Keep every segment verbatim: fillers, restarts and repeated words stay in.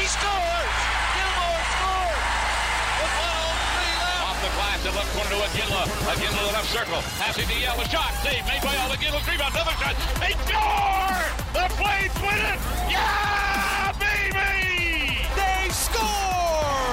scores! Gilmore scores! With one oh three left. Off the glass, the left corner to Iginla. Iginla to the left circle. Passing to Yell. A shot. Save made by Yell. Iginla. Rebound. Another shot. They score! The Flames win it! Yeah, baby! They score!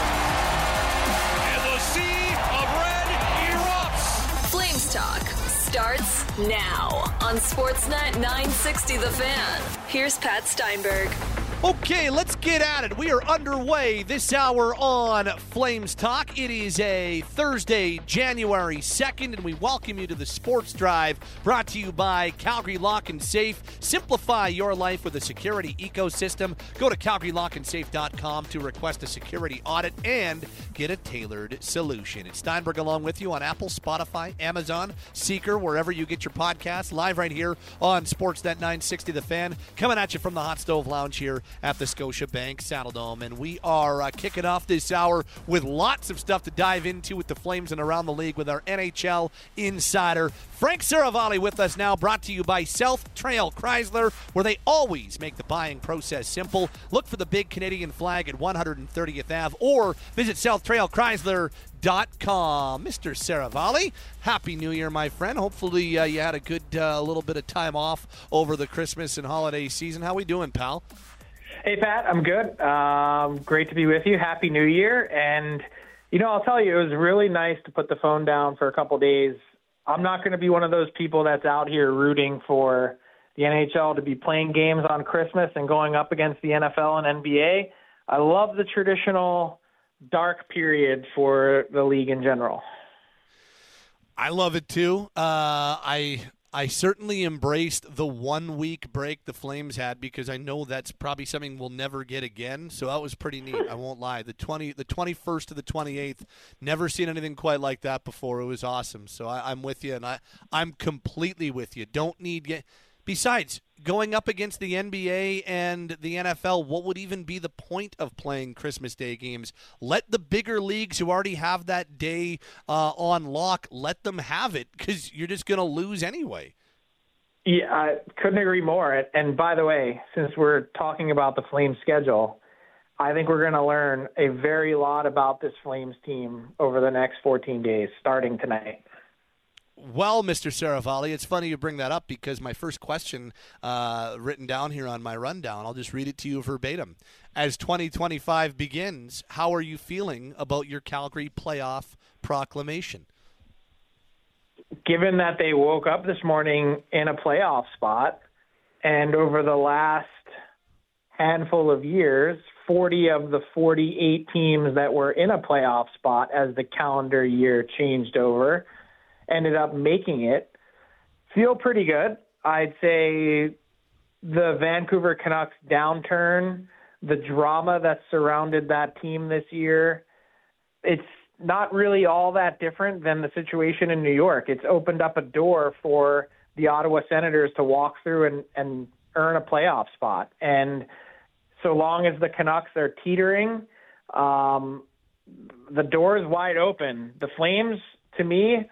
And the sea of red erupts. Flames Talk starts now on Sportsnet nine sixty The Fan. Here's Pat Steinberg. Okay, let's get at it. We are underway this hour on Flames Talk. It is a Thursday, January second, and we welcome you to the Sports Drive, brought to you by Calgary Lock and Safe. Simplify your life with a security ecosystem. Go to calgary lock and safe dot com to request a security audit and get a tailored solution. It's Steinberg along with you on Apple, Spotify, Amazon, Seeker, wherever you get your podcasts, live right here on Sportsnet nine sixty The Fan, coming at you from the Hot Stove Lounge here at the Scotiabank Saddledome. And we are uh, kicking off this hour with lots of stuff to dive into with the Flames and around the league with our N H L insider, Frank Seravalli, with us now, brought to you by South Trail Chrysler, where they always make the buying process simple. Look for the big Canadian flag at one hundred thirtieth Avenue or visit south trail chrysler dot com. Mister Seravalli, Happy New Year, my friend. Hopefully uh, you had a good uh, little bit of time off over the Christmas and holiday season. How we doing, pal? Hey, Pat, I'm good. Um, great to be with you. Happy New Year. And, you know, I'll tell you, it was really nice to put the phone down for a couple days. I'm not going to be one of those people that's out here rooting for the N H L to be playing games on Christmas and going up against the N F L and N B A. I love the traditional dark period for the league in general. I love it, too. Uh, I... I certainly embraced the one-week break the Flames had because I know that's probably something we'll never get again. So that was pretty neat. I won't lie. The twenty, the twenty-first to the twenty-eighth, never seen anything quite like that before. It was awesome. So I, I'm with you, and I, I'm completely with you. Don't need get. Besides, going up against the N B A and the N F L, what would even be the point of playing Christmas Day games? Let the bigger leagues who already have that day uh, on lock, let them have it, because you're just going to lose anyway. Yeah, I couldn't agree more. And by the way, since we're talking about the Flames schedule, I think we're going to learn a very lot about this Flames team over the next fourteen days, starting tonight. Well, Mister Seravalli, it's funny you bring that up because my first question uh, written down here on my rundown, I'll just read it to you verbatim. As twenty twenty-five begins, how are you feeling about your Calgary playoff proclamation? Given that they woke up this morning in a playoff spot, and over the last handful of years, forty of the forty-eight teams that were in a playoff spot as the calendar year changed over ended up making it, feel pretty good. I'd say the Vancouver Canucks downturn, the drama that surrounded that team this year, it's not really all that different than the situation in New York. It's opened up a door for the Ottawa Senators to walk through and, and earn a playoff spot. And so long as the Canucks are teetering, um, the door is wide open. The Flames, to me,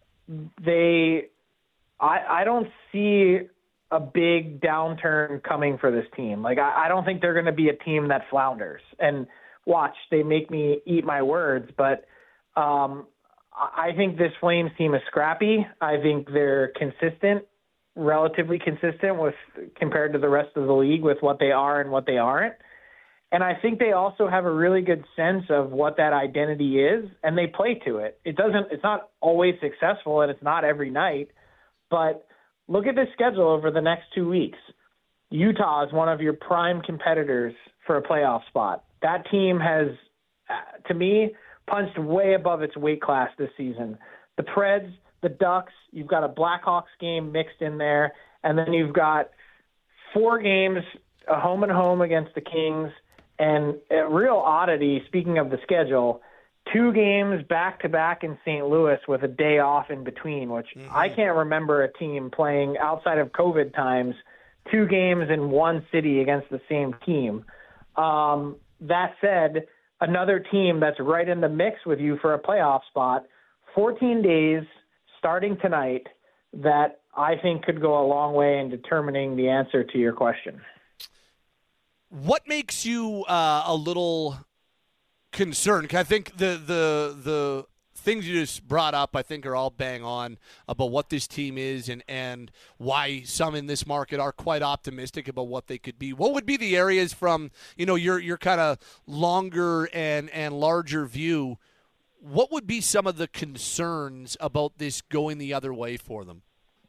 they, I, I don't see a big downturn coming for this team. Like, I, I don't think they're going to be a team that flounders. And watch, they make me eat my words, but um, I think this Flames team is scrappy. I think they're consistent, relatively consistent with compared to the rest of the league with what they are and what they aren't. And I think they also have a really good sense of what that identity is, and they play to it. It doesn't, it's not always successful, and it's not every night, but look at the schedule over the next two weeks. Utah is one of your prime competitors for a playoff spot. That team has, to me, punched way above its weight class this season. The Preds, the Ducks, you've got a Blackhawks game mixed in there, and then you've got four games, a home and home against the Kings, and a real oddity, speaking of the schedule, two games back-to-back in Saint Louis with a day off in between, which mm-hmm. I can't remember a team playing outside of COVID times, two games in one city against the same team. Um, that said, another team that's right in the mix with you for a playoff spot, fourteen days starting tonight, that I think could go a long way in determining the answer to your question. What makes you uh, a little concerned? 'Cause I think the the the things you just brought up, I think, are all bang on about what this team is and, and why some in this market are quite optimistic about what they could be. What would be the areas from, you know, your your kind of longer and, and larger view? What would be some of the concerns about this going the other way for them?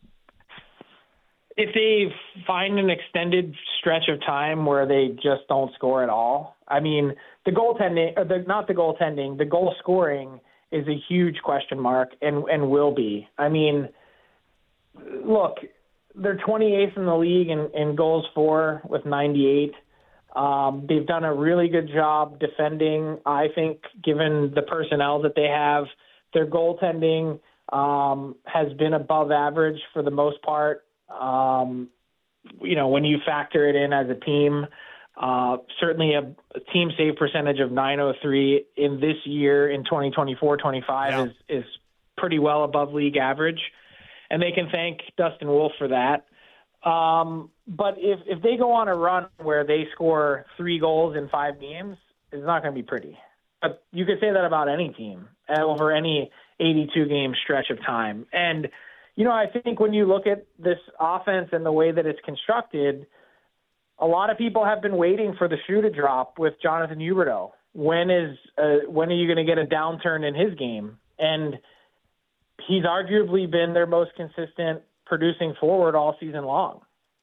If they find an extended stretch of time where they just don't score at all, I mean, the goaltending, or the, not the goaltending, the goal scoring is a huge question mark and, and will be. I mean, look, they're twenty-eighth in the league in, in goals for with ninety-eight. Um, they've done a really good job defending, I think, given the personnel that they have. Their goaltending um, has been above average for the most part. Um, you know, when you factor it in as a team, uh, certainly a, a team save percentage of nine oh three in this year in twenty twenty-four twenty-five yeah. is, is pretty well above league average. And they can thank Dustin Wolf for that. Um, but if, if they go on a run where they score three goals in five games, it's not going to be pretty. But you could say that about any team over any eighty-two game stretch of time. And you know, I think when you look at this offense and the way that it's constructed, a lot of people have been waiting for the shoe to drop with Jonathan Huberdeau. When is uh, when are you going to get a downturn in his game? And he's arguably been their most consistent producing forward all season long.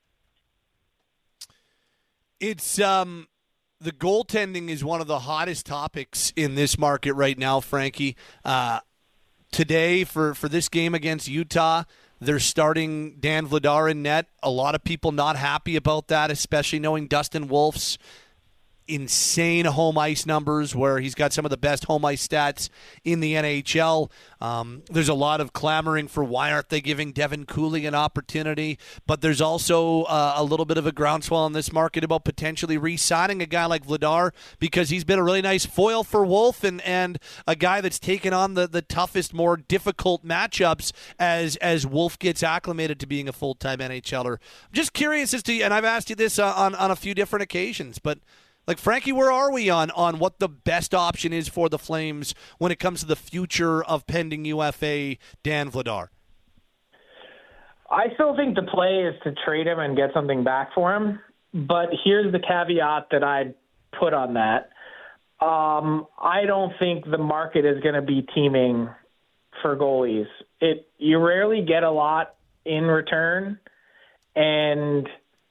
It's um, the goaltending is one of the hottest topics in this market right now, Frankie. Uh, Today, for, for this game against Utah, they're starting Dan Vladar in net. A lot of people not happy about that, especially knowing Dustin Wolf's insane home ice numbers, where he's got some of the best home ice stats in the N H L. Um, there's a lot of clamoring for why aren't they giving Devin Cooley an opportunity, but there's also uh, a little bit of a groundswell in this market about potentially re-signing a guy like Vladar because he's been a really nice foil for Wolf and, and a guy that's taken on the, the toughest, more difficult matchups as as Wolf gets acclimated to being a full-time NHLer. I'm just curious as to, and I've asked you this uh, on, on a few different occasions, but like, Frankie, where are we on, on what the best option is for the Flames when it comes to the future of pending U F A Dan Vladar? I still think the play is to trade him and get something back for him. But here's the caveat that I'd put on that. Um, I don't think the market is going to be teeming for goalies. It you rarely get a lot in return, and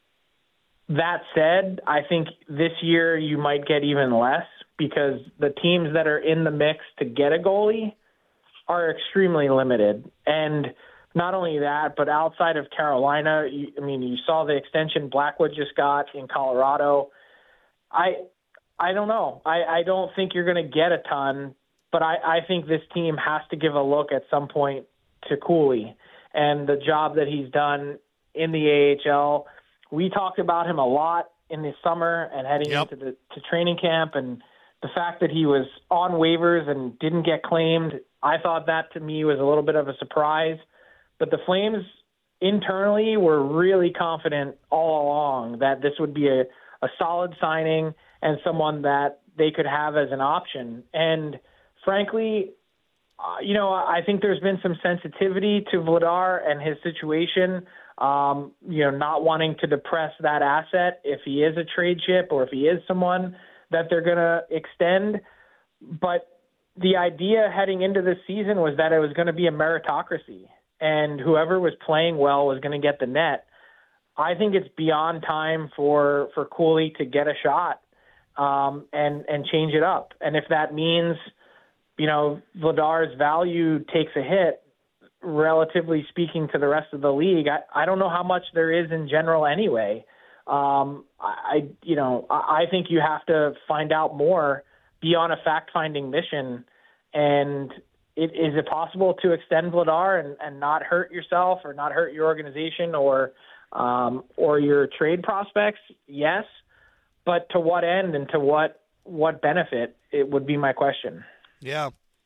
that said, I think this year you might get even less because the teams that are in the mix to get a goalie are extremely limited. And not only that, but outside of Carolina, you, I mean, you saw the extension Blackwood just got in Colorado. I I don't know. I, I don't think you're going to get a ton, but I, I think this team has to give a look at some point to Cooley and the job that he's done in the A H L. We talked about him a lot in the summer and heading yep. into the to training camp, and the fact that he was on waivers and didn't get claimed, I thought that to me was a little bit of a surprise. But the Flames internally were really confident all along that this would be a, a solid signing and someone that they could have as an option. And frankly, uh, you know, I think there's been some sensitivity to Vladar and his situation. Um, you know, not wanting to depress that asset if he is a trade chip or if he is someone that they're going to extend. But the idea heading into this season was that it was going to be a meritocracy and whoever was playing well was going to get the net. I think it's beyond time for, for Cooley to get a shot um, and, and change it up. And if that means, you know, Vladar's value takes a hit, relatively speaking to the rest of the league, I, I don't know how much there is in general anyway. Um, I, you know, I, I think you have to find out more, be on a fact-finding mission. And it, is it possible to extend Vladar and, and not hurt yourself or not hurt your organization or um, or your trade prospects? Yes. But to what end and to what what benefit? It would be my question. Yeah.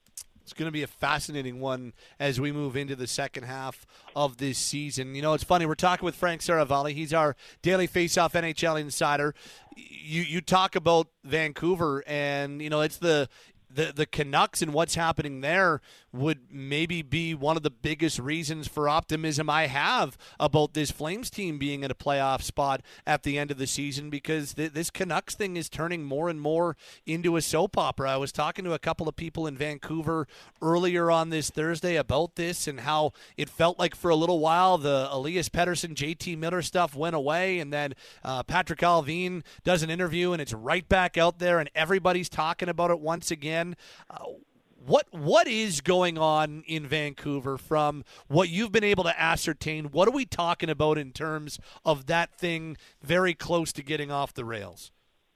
It's going to be a fascinating one as we move into the second half of this season. You know, it's funny. We're talking with Frank Saravalli. He's our Daily Faceoff N H L insider. You you talk about Vancouver, and, you know, it's the the the Canucks and what's happening there would maybe be one of the biggest reasons for optimism I have about this Flames team being in a playoff spot at the end of the season, because th- this Canucks thing is turning more and more into a soap opera. I was talking to a couple of people in Vancouver earlier on this Thursday about this and how it felt like for a little while the Elias Pettersson, J T Miller stuff went away, and then uh, Patrick Allvin does an interview and it's right back out there and everybody's talking about it once again. Uh, what what is going on in Vancouver from what you've been able to ascertain? What are we talking about in terms of that thing very close to getting off the rails?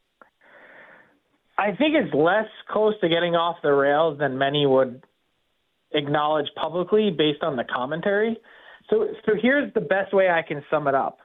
I think it's less close to getting off the rails than many would acknowledge publicly based on the commentary. So, so here's the best way I can sum it up,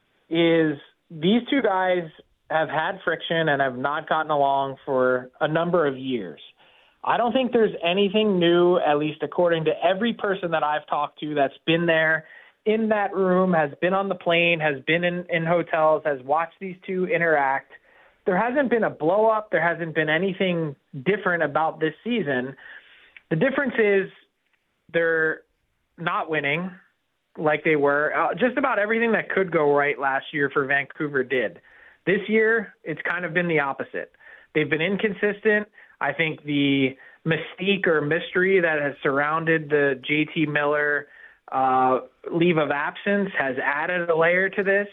is these two guys have had friction and have not gotten along for a number of years. I don't think there's anything new, at least according to every person that I've talked to that's been there in that room, has been on the plane, has been in, in hotels, has watched these two interact. There hasn't been a blow up. There hasn't been anything different about this season. The difference is they're not winning like they were. Uh, just about everything that could go right last year for Vancouver did. This year, it's kind of been the opposite. They've been inconsistent. I think the mystique or mystery that has surrounded the J T Miller uh, leave of absence has added a layer to this.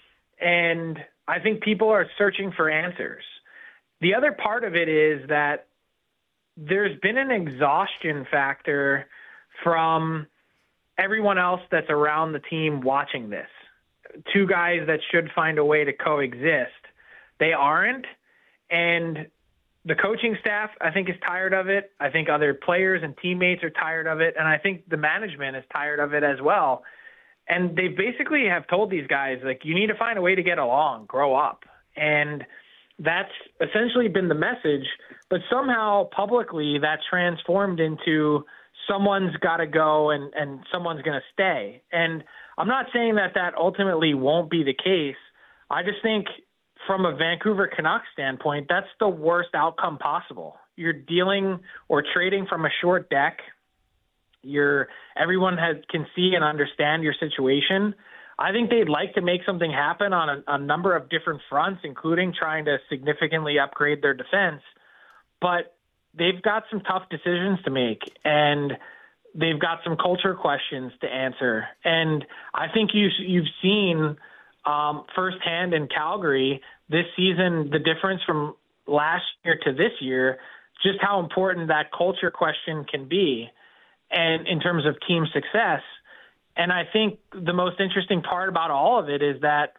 And I think people are searching for answers. The other part of it is that there's been an exhaustion factor from everyone else that's around the team watching this. Two guys that should find a way to coexist. They aren't. And the coaching staff, I think, is tired of it. I think other players and teammates are tired of it. And I think the management is tired of it as well. And they basically have told these guys, like, you need to find a way to get along, grow up. And that's essentially been the message. But somehow publicly that transformed into someone's got to go and, and someone's going to stay. And I'm not saying that that ultimately won't be the case. I just think from a Vancouver Canucks standpoint, that's the worst outcome possible. You're dealing or trading from a short deck. You're, everyone has, can see and understand your situation. I think they'd like to make something happen on a, a number of different fronts, including trying to significantly upgrade their defense. But they've got some tough decisions to make, and they've got some culture questions to answer. And I think you, you've seen um, firsthand in Calgary this season the difference from last year to this year, just how important that culture question can be, and in terms of team success. And I think the most interesting part about all of it is that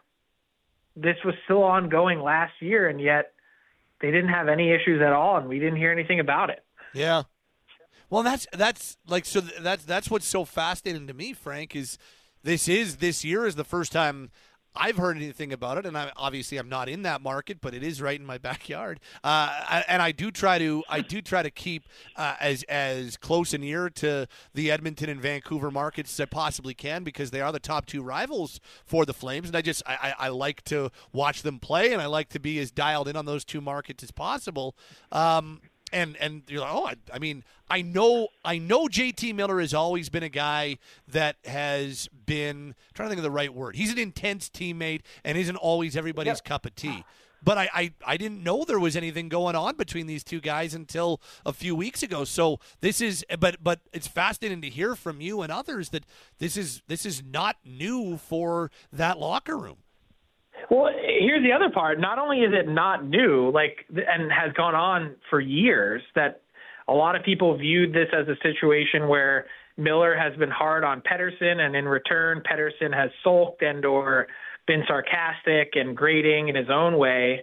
this was still ongoing last year, and yet they didn't have any issues at all, and we didn't hear anything about it. Yeah. Well, that's that's like so. That's that's what's so fascinating to me, Frank. Is this is this year is the first time I've heard anything about it, and I, obviously I'm not in that market, but it is right in my backyard. Uh, I, and I do try to I do try to keep uh, as as close an ear to the Edmonton and Vancouver markets as I possibly can, because they are the top two rivals for the Flames, and I just I, I, I like to watch them play, and I like to be as dialed in on those two markets as possible. Um, And and you're like, oh, I, I mean, I know I know J T Miller has always been a guy that has been, I'm trying to think of the right word. He's an intense teammate and isn't always everybody's yep. cup of tea. But I, I, I didn't know there was anything going on between these two guys until a few weeks ago. So this is, but but it's fascinating to hear from you and others that this is this is not new for that locker room. Well, here's the other part. Not only is it not new, like, and has gone on for years, that a lot of people viewed this as a situation where Miller has been hard on Pettersson, and in return, Pettersson has sulked and or been sarcastic and grating in his own way.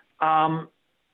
Um,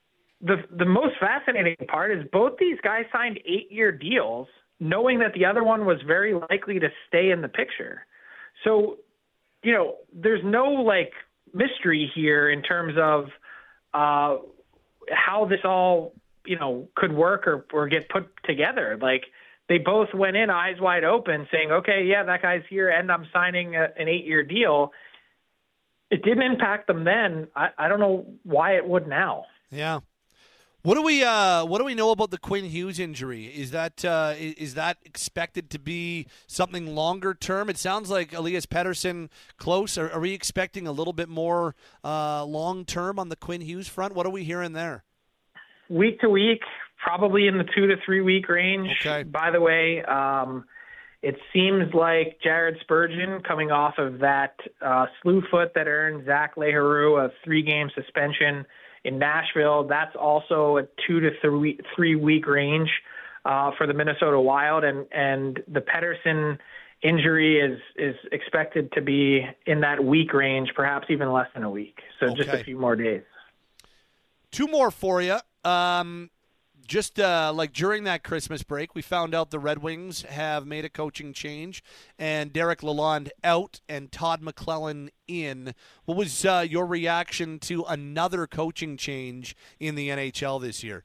the the most fascinating part is both these guys signed eight-year deals, knowing that the other one was very likely to stay in the picture. So, you know, there's no, like, mystery here in terms of uh, how this all you know, could work or, or get put together. Like, they both went in eyes wide open saying, okay, yeah, that guy's here and I'm signing a, an eight-year deal. It didn't impact them then. I, I don't know why it would now. Yeah. What do we uh, what do we know about the Quinn Hughes injury? Is that uh, is that expected to be something longer term? It sounds like Elias Pettersson close. Are, are we expecting a little bit more uh, long term on the Quinn Hughes front? What are we hearing there? Week to week, probably in the two to three week range. Okay. By the way, um, it seems like Jared Spurgeon, coming off of that uh, slew foot that earned Zach Leheroux a three game suspension in Nashville, that's also a two to three three week range uh, for the Minnesota Wild, and and the Pettersson injury is is expected to be in that week range, perhaps even less than a week. So okay. just a few more days. Two more for you. Um, just uh, like during that Christmas break, we found out the Red Wings have made a coaching change, and Derek Lalonde out and Todd McClellan in. What was uh, your reaction to another coaching change in the N H L this year?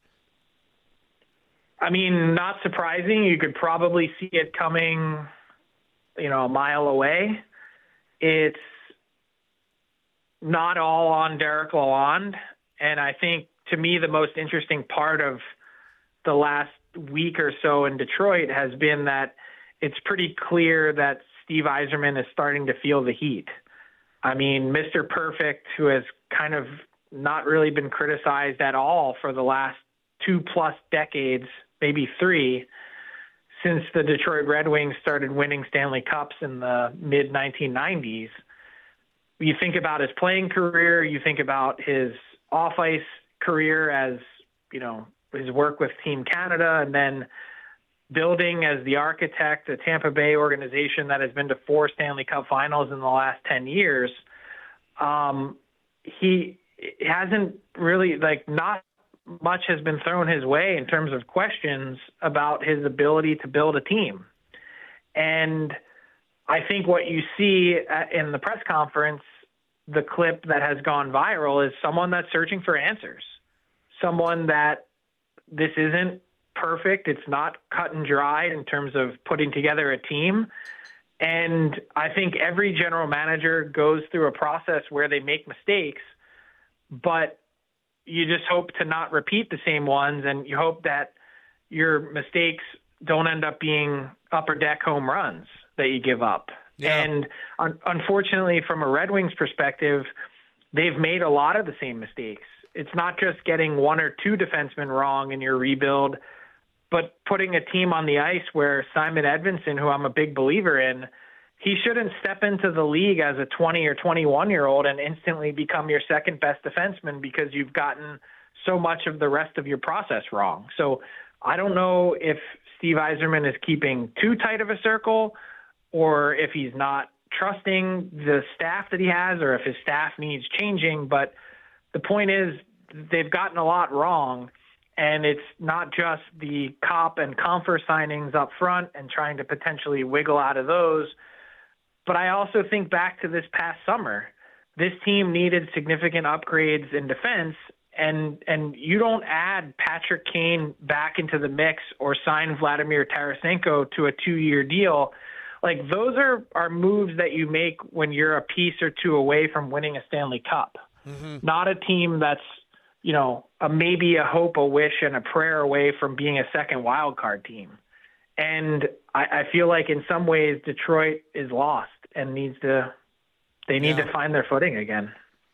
I mean, not surprising. You could probably see it coming, you know, a mile away. It's not all on Derek Lalonde, and I think, to me, the most interesting part of the last week or so in Detroit has been that it's pretty clear that Steve Yzerman is starting to feel the heat. I mean, Mister Perfect, who has kind of not really been criticized at all for the last two plus decades, maybe three, since the Detroit Red Wings started winning Stanley Cups in the mid nineteen nineties. You think about his playing career, you think about his off-ice career as, you know, his work with Team Canada, and then building as the architect a Tampa Bay organization that has been to four Stanley Cup finals in the last ten years. Um, he hasn't really, like, not much has been thrown his way in terms of questions about his ability to build a team. And I think what you see in the press conference, the clip that has gone viral, is someone that's searching for answers. Someone that this isn't perfect. It's not cut and dried in terms of putting together a team. And I think every general manager goes through a process where they make mistakes, but you just hope to not repeat the same ones, and you hope that your mistakes don't end up being upper deck home runs that you give up. Yeah. And un- unfortunately, from a Red Wings perspective, they've made a lot of the same mistakes. It's not just getting one or two defensemen wrong in your rebuild, but putting a team on the ice where Simon Edvinsson, who I'm a big believer in, he shouldn't step into the league as a twenty or twenty-one-year-old and instantly become your second best defenseman because you've gotten so much of the rest of your process wrong. So I don't know if Steve Yzerman is keeping too tight of a circle, or if he's not trusting the staff that he has, or if his staff needs changing. But the point is, they've gotten a lot wrong, and it's not just the Cop and Comfer signings up front and trying to potentially wiggle out of those. But I also think back to this past summer. This team needed significant upgrades in defense, and and you don't add Patrick Kane back into the mix or sign Vladimir Tarasenko to a two-year deal. Like, those are, are moves that you make when you're a piece or two away from winning a Stanley Cup. Mm-hmm. Not a team that's, you know, a, maybe a hope, a wish, and a prayer away from being a second wild card team. And I, I feel like in some ways Detroit is lost and needs to, they need yeah. to find their footing again.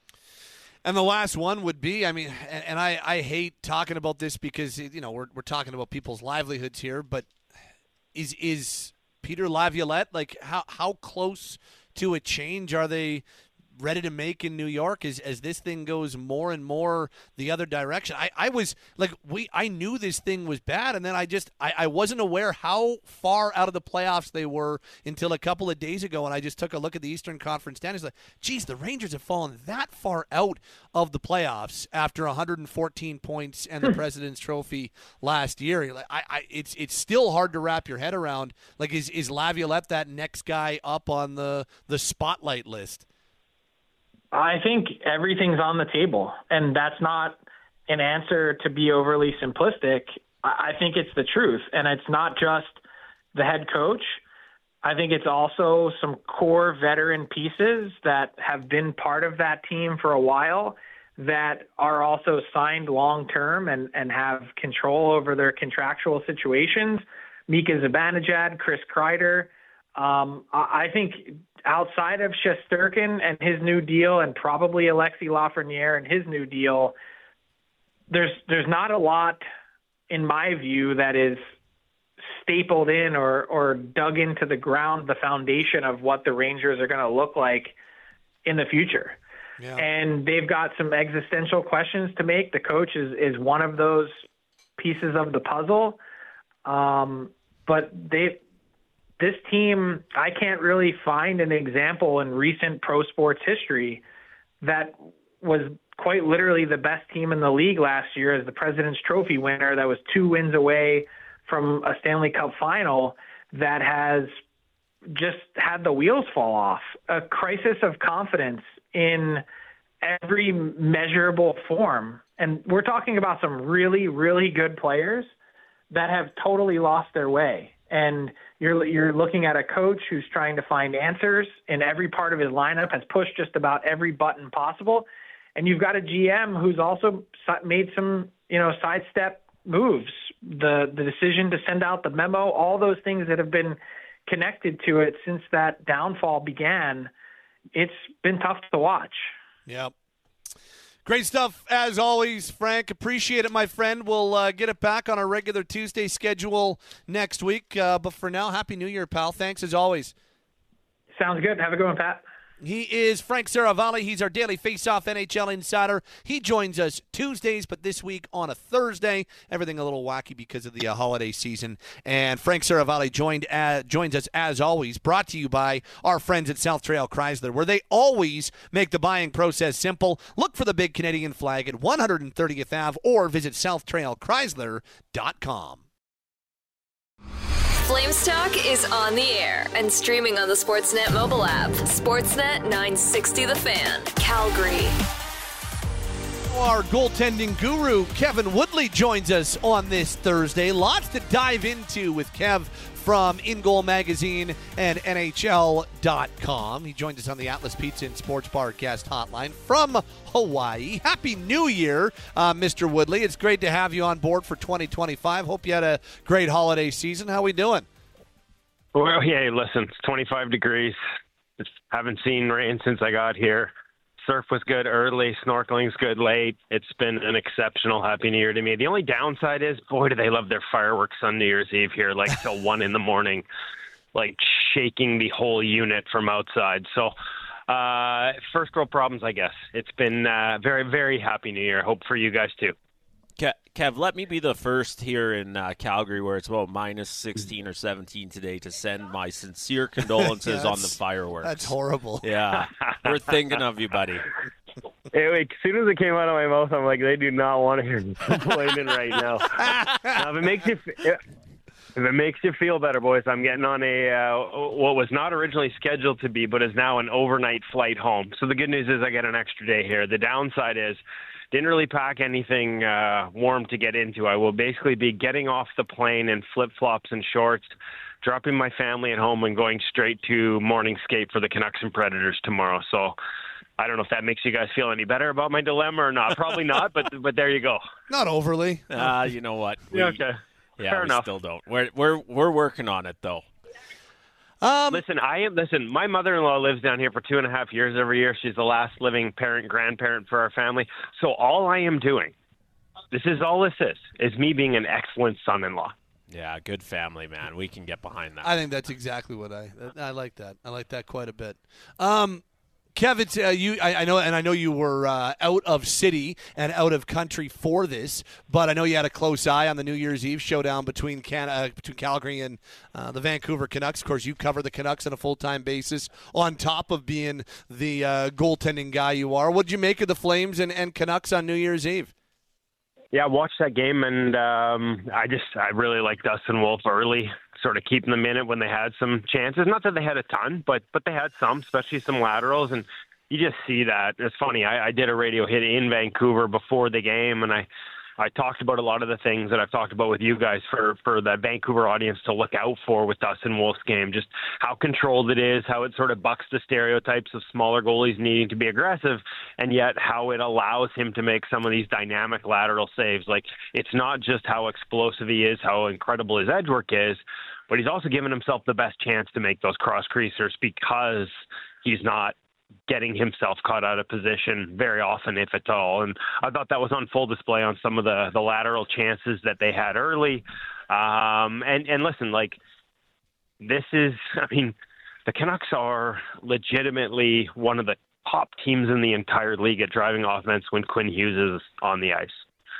And the last one would be, I mean, and, and I, I hate talking about this because, you know, we're we're talking about people's livelihoods here, but is is Peter Laviolette, like, how how close to a change are they ready to make in New York as as this thing goes more and more the other direction? I, I was like, we I knew this thing was bad, and then I just I, I wasn't aware how far out of the playoffs they were until a couple of days ago, and I just took a look at the Eastern Conference standings. Like, geez, the Rangers have fallen that far out of the playoffs after one hundred fourteen points and the President's Trophy last year. Like, I, I it's it's still hard to wrap your head around. Like, is is Laviolette that next guy up on the the spotlight list? I think everything's on the table, and that's not an answer to be overly simplistic. I think it's the truth. And it's not just the head coach. I think it's also some core veteran pieces that have been part of that team for a while that are also signed long-term and, and have control over their contractual situations. Mika Zibanejad, Chris Kreider. Um, I think outside of Shesterkin and his new deal and probably Alexis Lafreniere and his new deal, there's there's not a lot, in my view, that is stapled in or, or dug into the ground, the foundation of what the Rangers are going to look like in the future. Yeah. And they've got some existential questions to make. The coach is, is one of those pieces of the puzzle. Um, but they, this team, I can't really find an example in recent pro sports history that was quite literally the best team in the league last year as the President's Trophy winner that was two wins away from a Stanley Cup final that has just had the wheels fall off. A crisis of confidence in every measurable form. And we're talking about some really, really good players that have totally lost their way. And you're you're looking at a coach who's trying to find answers in every part of his lineup, has pushed just about every button possible. And you've got a G M who's also made some, you know, sidestep moves. The the decision to send out the memo, all those things that have been connected to it since that downfall began, it's been tough to watch. Yep. Great stuff, as always, Frank. Appreciate it, my friend. We'll uh, get it back on our regular Tuesday schedule next week. Uh, but for now, Happy New Year, pal. Thanks, as always. Sounds good. Have a good one, Pat. He is Frank Saravalli. He's our daily face-off N H L insider. He joins us Tuesdays, but this week on a Thursday. Everything a little wacky because of the uh, holiday season. And Frank Saravalli joined uh, joins us, as always, brought to you by our friends at South Trail Chrysler, where they always make the buying process simple. Look for the big Canadian flag at one hundred thirtieth Avenue or visit south trail chrysler dot com. Flames Talk is on the air and streaming on the Sportsnet mobile app. Sportsnet nine sixty The Fan, Calgary. Our goaltending guru, Kevin Woodley, joins us on this Thursday. Lots to dive into with Kev from In Goal Magazine and N H L dot com. He joined us on the Atlas Pizza and Sports Bar guest hotline from Hawaii. Happy New Year, uh, Mister Woodley. It's great to have you on board for twenty twenty-five. Hope you had a great holiday season. How we doing? Well, yeah, listen, it's twenty-five degrees. Just haven't seen rain since I got here. Surf was good early. Snorkeling's good late. It's been an exceptional Happy New Year to me. The only downside is, boy, do they love their fireworks on New Year's Eve here, like till one in the morning, like shaking the whole unit from outside. So uh, first world problems, I guess. It's been uh, very, very Happy New Year. Hope for you guys too. Kev, let me be the first here in uh, Calgary, where it's about minus sixteen or seventeen today, to send my sincere condolences yeah, on the fireworks. That's horrible. Yeah, we're thinking of you, buddy. Hey, wait, as soon as it came out of my mouth, I'm like, they do not want to hear me complaining right now. Now, if it makes you, if it makes you feel better, boys, I'm getting on a uh, what was not originally scheduled to be, but is now an overnight flight home. So the good news is I get an extra day here. The downside is, didn't really pack anything uh, warm to get into. I will basically be getting off the plane in flip-flops and shorts, dropping my family at home, and going straight to morning skate for the Canucks and Predators tomorrow. So I don't know if that makes you guys feel any better about my dilemma or not. Probably not, but but there you go. Not overly. Uh, you know what? We, yeah, okay. Yeah, Fair we enough. still don't. We're we're we're working on it though. Um, listen, I am. Listen, my mother-in-law lives down here for two and a half years every year. She's the last living parent, grandparent for our family. So all I am doing, this is all this is, is me being an excellent son-in-law. Yeah, good family, man. We can get behind that. I think that's exactly what I. I like that. I like that quite a bit. Um, Kev, it's, uh, you. I, I know, and I know you were uh, out of city and out of country for this, but I know you had a close eye on the New Year's Eve showdown between Can- uh, between Calgary and uh, the Vancouver Canucks. Of course, you cover the Canucks on a full-time basis, on top of being the uh, goaltending guy you are. What did you make of the Flames and, and Canucks on New Year's Eve? Yeah, I watched that game, and um, I just I really like Dustin Wolf early, sort of keeping them in it when they had some chances. Not that they had a ton, but but they had some, especially some laterals. And you just see that. It's funny. I, I did a radio hit in Vancouver before the game, and I, I talked about a lot of the things that I've talked about with you guys for, for the Vancouver audience to look out for with Dustin Wolf's game, just how controlled it is, how it sort of bucks the stereotypes of smaller goalies needing to be aggressive, and yet how it allows him to make some of these dynamic lateral saves. Like, it's not just how explosive he is, how incredible his edge work is, but he's also given himself the best chance to make those cross creasers because he's not getting himself caught out of position very often, if at all. And I thought that was on full display on some of the, the lateral chances that they had early. Um, and, and listen, like, this is, I mean, the Canucks are legitimately one of the top teams in the entire league at driving offense when Quinn Hughes is on the ice.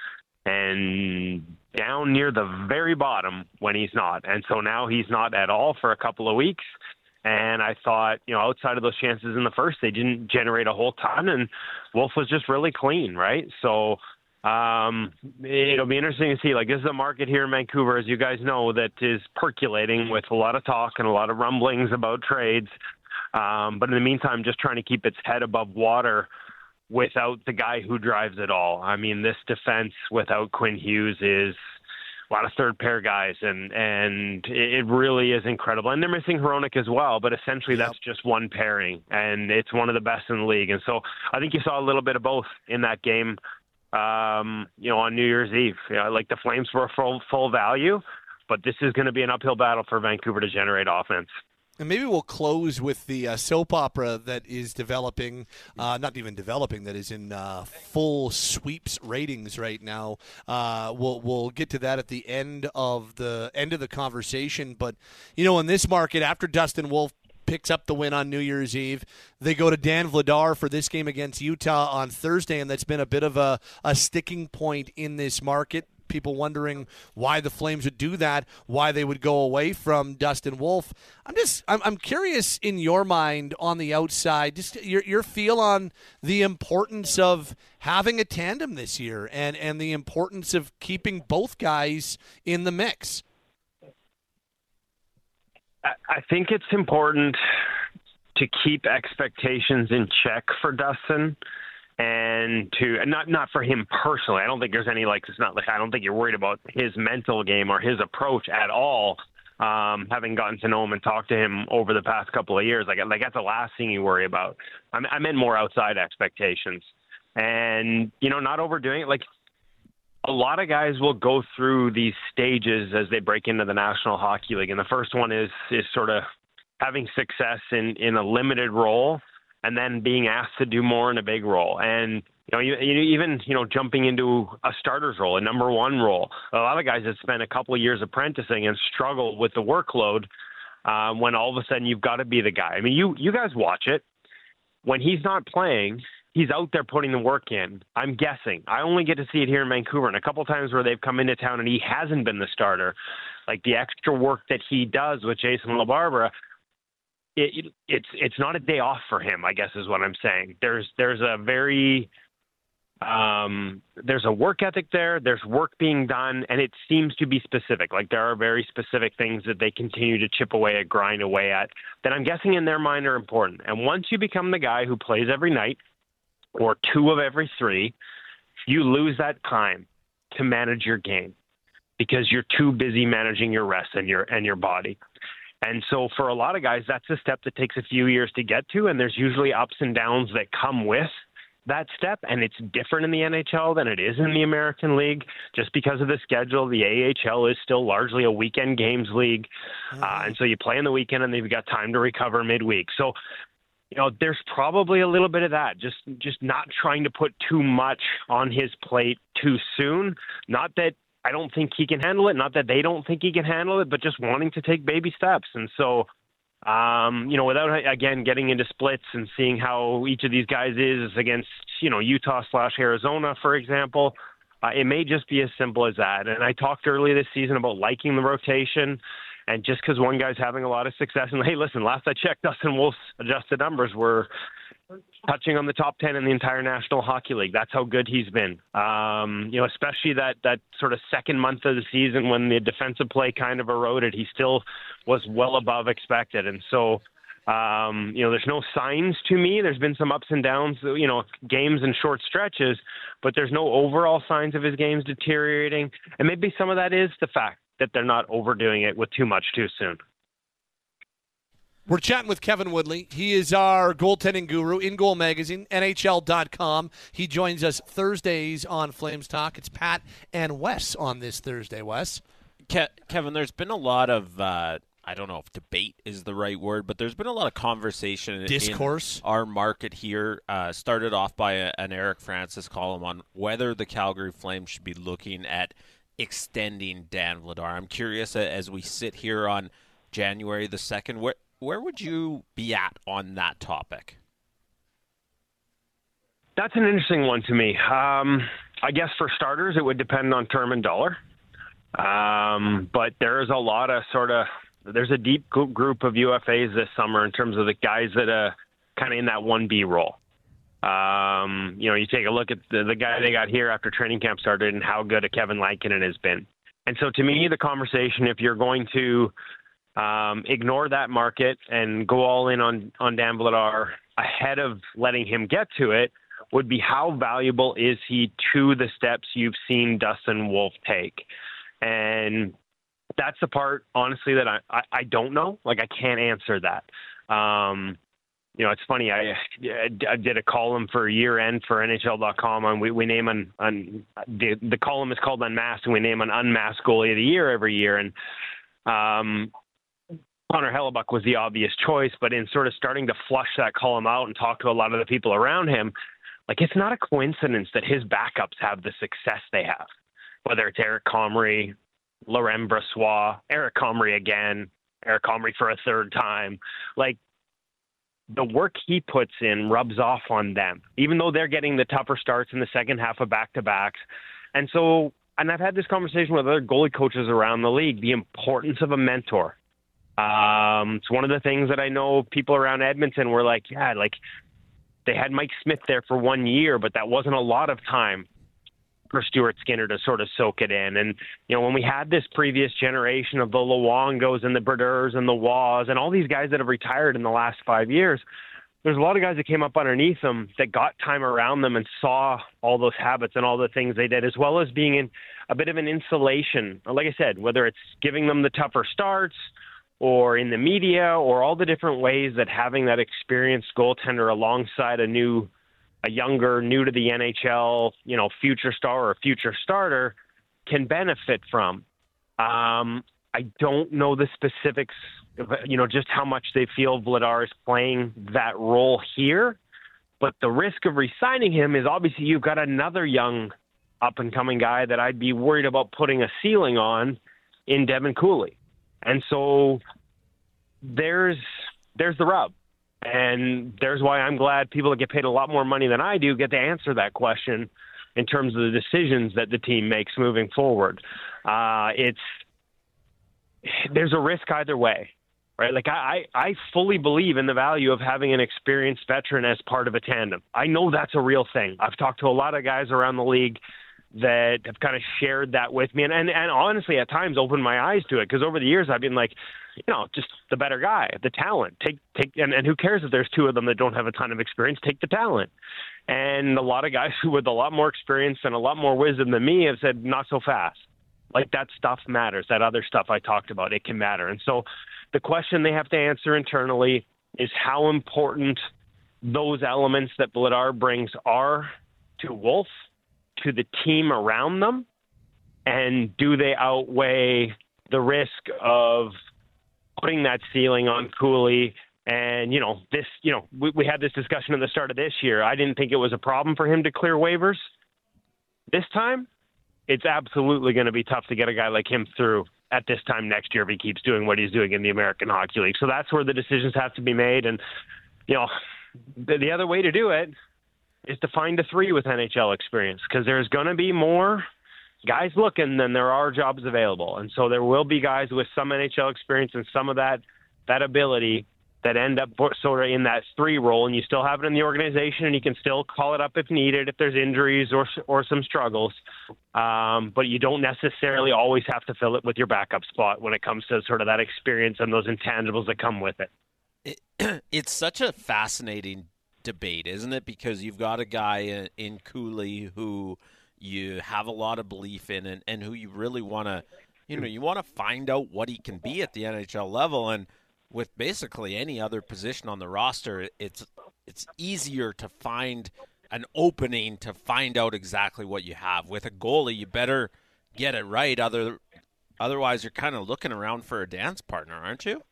And down near the very bottom when he's not. And so now he's not at all for a couple of weeks. And I thought, you know, outside of those chances in the first, they didn't generate a whole ton, and Wolf was just really clean, right? So um, it'll be interesting to see. Like, this is a market here in Vancouver, as you guys know, that is percolating with a lot of talk and a lot of rumblings about trades. Um, but in the meantime, just trying to keep its head above water without the guy who drives it all. I mean, this defense without Quinn Hughes is a lot of third pair guys, and and it really is incredible. And they're missing Hronek as well, but essentially that's just one pairing, and it's one of the best in the league. And so I think you saw a little bit of both in that game, um, you know, on New Year's Eve. You know, like, the Flames were full, full value, but this is going to be an uphill battle for Vancouver to generate offense. And maybe we'll close with the uh, soap opera that is developing, uh, not even developing, that is in uh, full sweeps ratings right now. Uh, we'll we'll get to that at the end of the end of the conversation. But, you know, in this market, after Dustin Wolf picks up the win on New Year's Eve, they go to Dan Vladar for this game against Utah on Thursday, and that's been a bit of a, a sticking point in this market. People wondering why the Flames would do that, why they would go away from Dustin Wolf. I'm just, I'm, I'm curious in your mind on the outside, just your your feel on the importance of having a tandem this year and, and the importance of keeping both guys in the mix. I think it's important to keep expectations in check for Dustin. And to not not for him personally. I don't think there's any, like, it's not like, I don't think you're worried about his mental game or his approach at all. Um, having gotten to know him and talked to him over the past couple of years, like, like that's the last thing you worry about. I, I meant more outside expectations, and, you know, not overdoing it. Like, a lot of guys will go through these stages as they break into the National Hockey League, and the first one is is sort of having success in in a limited role, and then being asked to do more in a big role. And, you know, you, you even, you know, jumping into a starter's role, a number one role. A lot of guys have spent a couple of years apprenticing and struggle with the workload um, when all of a sudden you've got to be the guy. I mean, you, you guys watch it. When he's not playing, he's out there putting the work in. I'm guessing. I only get to see it here in Vancouver, and a couple of times where they've come into town and he hasn't been the starter. Like, the extra work that he does with Jason LaBarbera, It, it, it's it's not a day off for him, I guess is what I'm saying. There's there's a very um, there's a work ethic there. There's work being done, and it seems to be specific. Like, there are very specific things that they continue to chip away at, grind away at, that I'm guessing in their mind are important. And once you become the guy who plays every night, or two of every three, you lose that time to manage your game because you're too busy managing your rest and your and your body. And so for a lot of guys, that's a step that takes a few years to get to, and there's usually ups and downs that come with that step, and it's different in the N H L than it is in the American League just because of the schedule. The A H L is still largely a weekend games league, mm-hmm. uh, and so you play in the weekend, and then you've got time to recover midweek. So, you know, there's probably a little bit of that, just just not trying to put too much on his plate too soon. Not that I don't think he can handle it. Not that they don't think he can handle it, but just wanting to take baby steps. And so, um, you know, without, again, getting into splits and seeing how each of these guys is against, you know, Utah slash Arizona, for example, uh, it may just be as simple as that. And I talked earlier this season about liking the rotation. And just because one guy's having a lot of success, and hey, listen, last I checked, Dustin Wolf's adjusted numbers were touching on the top ten in the entire National Hockey League. That's how good he's been. Um, you know, especially that that sort of second month of the season when the defensive play kind of eroded, he still was well above expected. And so Um, you know, there's no signs to me. There's been some ups and downs, you know, games and short stretches, but there's no overall signs of his games deteriorating. And maybe some of that is the fact that they're not overdoing it with too much too soon. We're chatting with Kevin Woodley. He is our goaltending guru, In Goal Magazine, N H L dot com. He joins us Thursdays on Flames Talk. It's Pat and Wes on this Thursday, Wes. Ke- Kevin, there's been a lot of, uh, I don't know if debate is the right word, but there's been a lot of conversation Discourse. in our market here. Uh, started off by a, an Eric Francis column on whether the Calgary Flames should be looking at extending Dan Vladar. I'm curious, as we sit here on January the second, where, where would you be at on that topic? That's an interesting one to me. Um, I guess for starters, it would depend on term and dollar. Um, but there is a lot of sort of, there's a deep group of U F As this summer in terms of the guys that are kind of in that one B role. Um, you know, you take a look at the, the guy they got here after training camp started and how good a Kevin Lankinen has been. And so to me, the conversation, if you're going to um, ignore that market and go all in on, on Dan Vladar ahead of letting him get to it, would be how valuable is he to the steps you've seen Dustin Wolf take? And that's the part, honestly, that I, I, I don't know. Like, I can't answer that. Um, you know, it's funny. I, I did a column for year end for N H L dot com, and we, we name an, an the, the column is called Unmasked, and we name an unmasked goalie of the year every year. And um, Connor Hellebuck was the obvious choice, but in sort of starting to flush that column out and talk to a lot of the people around him, like, it's not a coincidence that his backups have the success they have, whether it's Eric Comrie, Laurent Brossoit, Eric Comrie again, Eric Comrie for a third time. Like, the work he puts in rubs off on them, even though they're getting the tougher starts in the second half of back-to-backs. And so, and I've had this conversation with other goalie coaches around the league, the importance of a mentor. Um, it's one of the things that I know people around Edmonton were like, yeah, like, they had Mike Smith there for one year, but that wasn't a lot of time for Stuart Skinner to sort of soak it in. And, you know, when we had this previous generation of the Luongos and the Brodeurs and the Waws and all these guys that have retired in the last five years, there's a lot of guys that came up underneath them that got time around them and saw all those habits and all the things they did, as well as being in a bit of an insulation. Like I said, whether it's giving them the tougher starts or in the media or all the different ways that having that experienced goaltender alongside a new a younger, new to the N H L, you know, future star or a future starter can benefit from. Um, I don't know the specifics, of, you know, just how much they feel Vladar is playing that role here. But the risk of re-signing him is obviously you've got another young up-and-coming guy that I'd be worried about putting a ceiling on in Devin Cooley. And so there's there's the rub. And there's why I'm glad people that get paid a lot more money than I do get to answer that question in terms of the decisions that the team makes moving forward. Uh, it's there's a risk either way, right? Like I, I fully believe in the value of having an experienced veteran as part of a tandem. I know that's a real thing. I've talked to a lot of guys around the league that have kind of shared that with me, and and, and honestly, at times opened my eyes to it, because over the years I've been like, you know, just the better guy, the talent. Take take, and, and who cares if there's two of them that don't have a ton of experience? Take the talent. And a lot of guys with a lot more experience and a lot more wisdom than me have said, not so fast. Like, that stuff matters. That other stuff I talked about, it can matter. And so the question they have to answer internally is how important those elements that Vladar brings are to Wolf, to the team around them, and do they outweigh the risk of putting that ceiling on Cooley? And, you know, this, you know, we, we had this discussion at the start of this year. I didn't think it was a problem for him to clear waivers. This time, it's absolutely going to be tough to get a guy like him through at this time next year if he keeps doing what he's doing in the American Hockey League. So that's where the decisions have to be made. And, you know, the, the other way to do it is to find a three with N H L experience, because there's going to be more guys looking than there are jobs available. And so there will be guys with some N H L experience and some of that that ability that end up sort of in that three role, and you still have it in the organization, and you can still call it up if needed, if there's injuries or or some struggles. Um, but you don't necessarily always have to fill it with your backup spot when it comes to sort of that experience and those intangibles that come with it. It, it's such a fascinating debate, isn't it? Because you've got a guy in, in Cooley who you have a lot of belief in, and, and who you really want to, you know, you want to find out what he can be at the N H L level. And with basically any other position on the roster, it's it's easier to find an opening to find out exactly what you have. With a goalie, you better get it right. Other otherwise, you're kind of looking around for a dance partner, aren't you?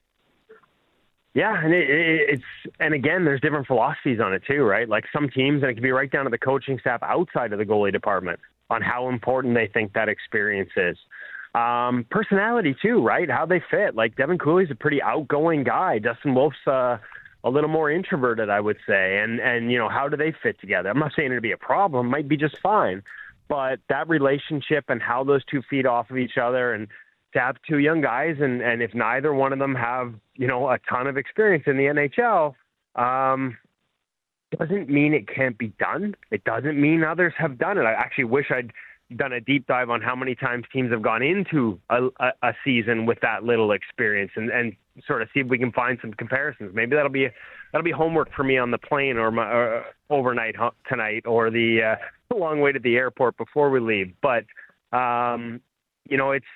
Yeah, and it, it, it's and again, there's different philosophies on it too, right? Like some teams, and it can be right down to the coaching staff outside of the goalie department on how important they think that experience is. Um, personality too, right? How they fit. Like Devin Cooley's a pretty outgoing guy. Dustin Wolf's uh, a little more introverted, I would say. And and you know, how do they fit together? I'm not saying it'd be a problem. Might be just fine. But that relationship and how those two feed off of each other, and to have two young guys, and, and if neither one of them have, you know, a ton of experience in the N H L, um, doesn't mean it can't be done. It doesn't mean others have done it. I actually wish I'd done a deep dive on how many times teams have gone into a, a, a season with that little experience, and, and sort of see if we can find some comparisons. Maybe that'll be that'll be homework for me on the plane or my or overnight tonight, or the uh, long wait at the airport before we leave. But um, you know, it's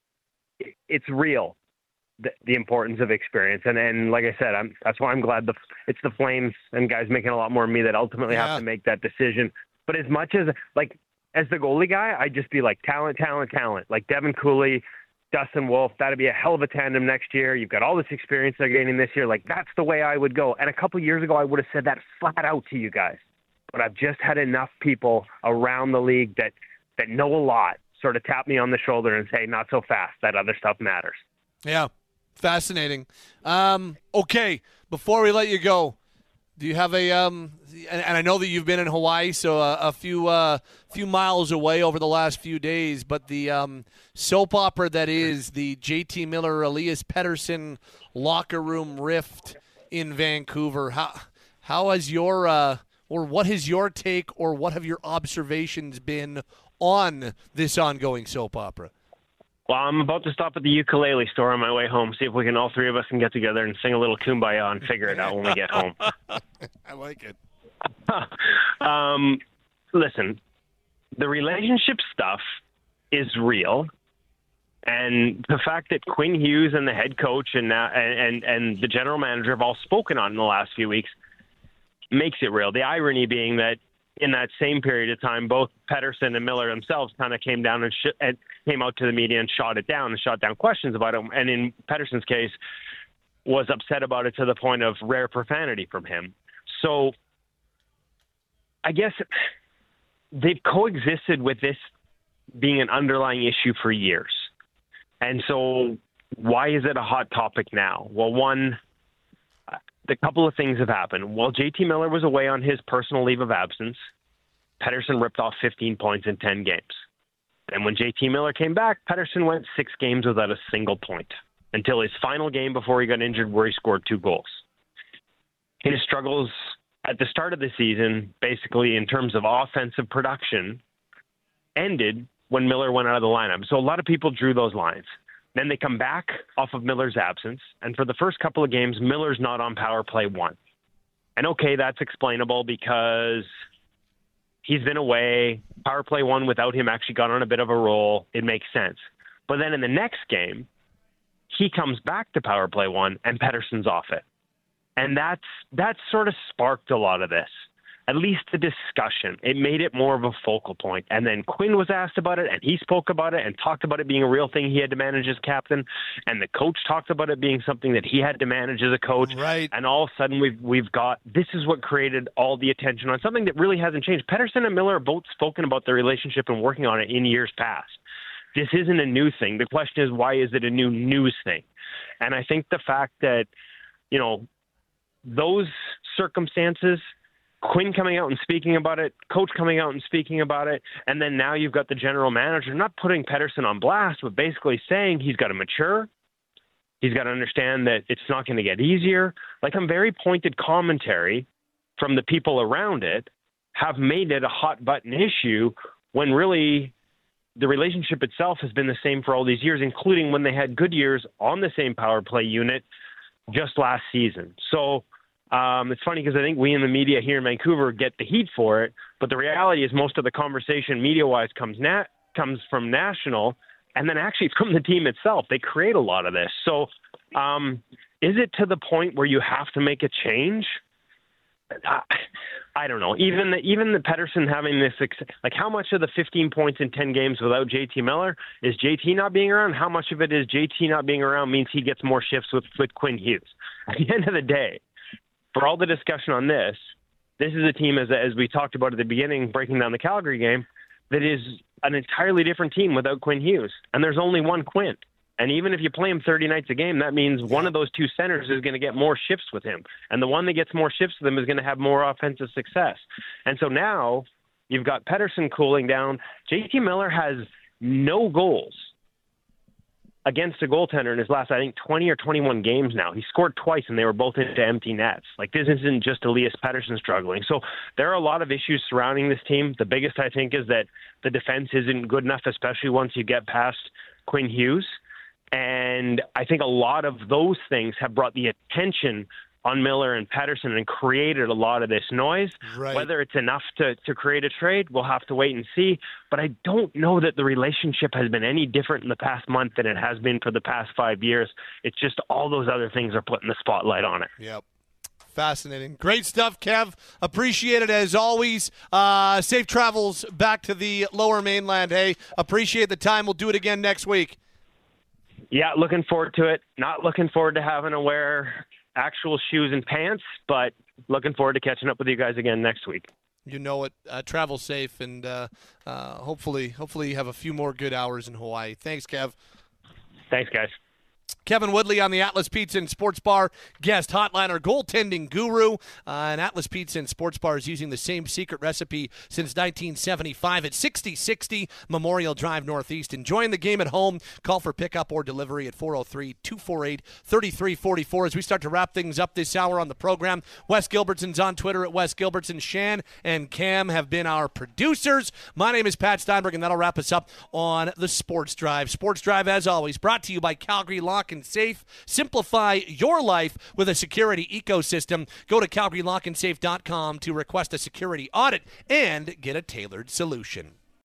it's real, the, the importance of experience. And, and like I said, I'm, that's why I'm glad the, it's the Flames and guys making a lot more of me that ultimately Yeah. have to make that decision. But as much as, like, as the goalie guy, I'd just be like talent, talent, talent. Like Devin Cooley, Dustin Wolf, that'd be a hell of a tandem next year. You've got all this experience they're gaining this year. Like, that's the way I would go. And a couple years ago, I would have said that flat out to you guys. But I've just had enough people around the league that, that know a lot sort of tap me on the shoulder and say, not so fast. That other stuff matters. Yeah, fascinating. Um, okay, before we let you go, do you have a um? And, and I know that you've been in Hawaii, so a, a few uh, few miles away over the last few days. But the um, soap opera that is the J T Miller, Elias Pettersson locker room rift in Vancouver. How how has your uh, or what has your take, or what have your observations been on this ongoing soap opera? Well, I'm about to stop at the ukulele store on my way home, see if we can, all three of us can get together and sing a little Kumbaya and figure it out when we get home. I like it. um, listen, the relationship stuff is real. And the fact that Quinn Hughes and the head coach and, uh, and, and the general manager have all spoken on in the last few weeks makes it real. The irony being that in that same period of time, both Pettersson and Miller themselves kind of came down and, sh- and came out to the media and shot it down and shot down questions about him. And in Pettersson's case, was upset about it to the point of rare profanity from him. So I guess they've coexisted with this being an underlying issue for years. And so why is it a hot topic now? Well, one, a couple of things have happened. While J T Miller was away on his personal leave of absence, Pettersson ripped off fifteen points in ten games. And when J T Miller came back, Pettersson went six games without a single point until his final game before he got injured, where he scored two goals. His struggles at the start of the season, basically in terms of offensive production, ended when Miller went out of the lineup. So a lot of people drew those lines. Then they come back off of Miller's absence, and for the first couple of games, Miller's not on power play one. And okay, that's explainable because he's been away. Power play one without him actually got on a bit of a roll. It makes sense. But then in the next game, he comes back to power play one, and Pettersson's off it. And that's that sort of sparked a lot of this. At least the discussion. It made it more of a focal point. And then Quinn was asked about it, and he spoke about it and talked about it being a real thing he had to manage as captain. And the coach talked about it being something that he had to manage as a coach. Right. And all of a sudden, we've we've got this is what created all the attention on something that really hasn't changed. Pettersson and Miller have both spoken about their relationship and working on it in years past. This isn't a new thing. The question is, why is it a new news thing? And I think the fact that, you know, those circumstances, Quinn coming out and speaking about it, coach coming out and speaking about it, and then now you've got the general manager not putting Pettersson on blast, but basically saying he's got to mature. He's got to understand that it's not going to get easier. Like, some very pointed commentary from the people around it have made it a hot button issue when really the relationship itself has been the same for all these years, including when they had good years on the same power play unit. just last season. So um, it's funny because I think we in the media here in Vancouver get the heat for it, but the reality is most of the conversation media-wise comes nat- comes from national, and then actually from the team itself. They create a lot of this. So um, is it to the point where you have to make a change? I, I don't know. Even the even the Pettersson having this, like how much of the fifteen points in ten games without J T Miller is J T not being around? How much of it is J T not being around means he gets more shifts with, with Quinn Hughes? At the end of the day, for all the discussion on this, this is a team, as as we talked about at the beginning, breaking down the Calgary game, that is an entirely different team without Quinn Hughes. And there's only one Quinn. And even if you play him thirty nights a game, that means one of those two centers is going to get more shifts with him. And the one that gets more shifts with him is going to have more offensive success. And so now you've got Pettersson cooling down. J T Miller has no goals against a goaltender in his last, I think, twenty or twenty-one games now. He scored twice, and they were both into empty nets. Like, this isn't just Elias Pettersson struggling. So there are a lot of issues surrounding this team. The biggest, I think, is that the defense isn't good enough, especially once you get past Quinn Hughes. And I think a lot of those things have brought the attention on Miller and Pettersson and created a lot of this noise. Right. Whether it's enough to, to create a trade, we'll have to wait and see. But I don't know that the relationship has been any different in the past month than it has been for the past five years. It's just all those other things are putting the spotlight on it. Yep. Fascinating. Great stuff, Kev. Appreciate it as always. Uh, safe travels back to the lower mainland. Hey, appreciate the time. We'll do it again next week. Yeah, looking forward to it. Not looking forward to having to wear actual shoes and pants, but looking forward to catching up with you guys again next week. You know it. Uh, travel safe, and uh, uh, hopefully, hopefully you have a few more good hours in Hawaii. Thanks, Kev. Thanks, guys. Kevin Woodley on the Atlas Pizza and Sports Bar guest hotline, our goaltending guru. Uh, and Atlas Pizza and Sports Bar is using the same secret recipe since nineteen seventy-five at sixty sixty Memorial Drive Northeast. Enjoying the game at home. Call for pickup or delivery at four oh three, two four eight, three three four four. As we start to wrap things up this hour on the program, Wes Gilbertson's on Twitter at Wes Gilbertson. Shan and Cam have been our producers. My name is Pat Steinberg, and that'll wrap us up on the Sports Drive. Sports Drive, as always, brought to you by Calgary Lock and Safe. Simplify your life with a security ecosystem. Go to calgary lock and safe dot com to request a security audit and get a tailored solution.